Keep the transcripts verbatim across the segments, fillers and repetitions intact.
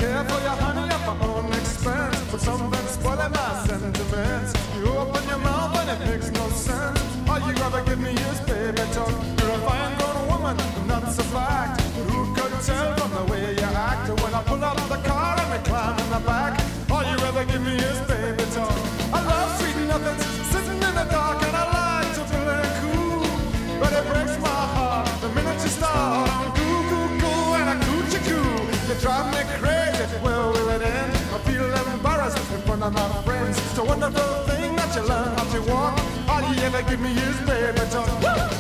care for your honey at my own expense, but something spoiling my sentiments. You open your mouth and it makes no sense. All you ever give me is baby talk. You're a fine grown woman, that's a fact. Who could tell from the way you act? When I pull up the car and we climb in the back, all you ever give me is baby talk. I love sweet nothings, sitting in the dark, and I like to feel it cool. But it breaks my heart the minute you start on goo goo goo and a coochie coo. You drive me crazy, where will it end? I feel embarrassed in front of my friends. It's a wonderful thing that you learn how to walk. All you ever give me is baby talk. Woo!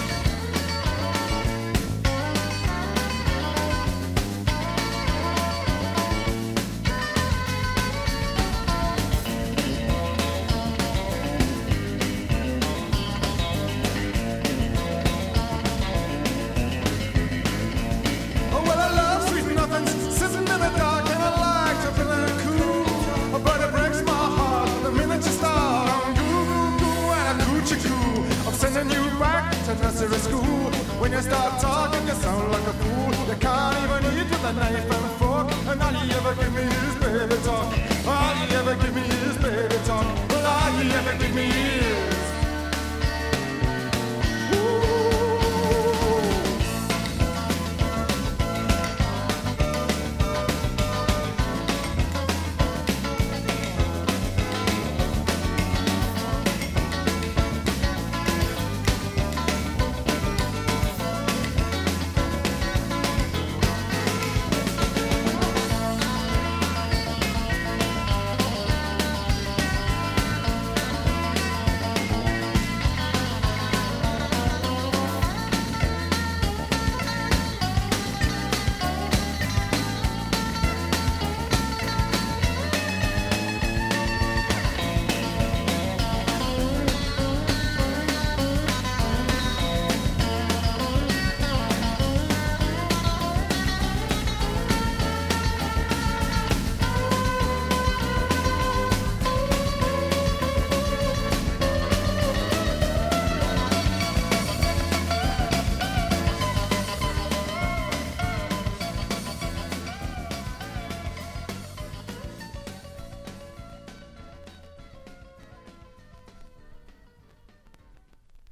Nursery school. When you start talking, you sound like a fool. You can't even eat with a knife and fork. And all you ever give me is baby talk. All you ever give me is baby talk. Well, all you ever give me is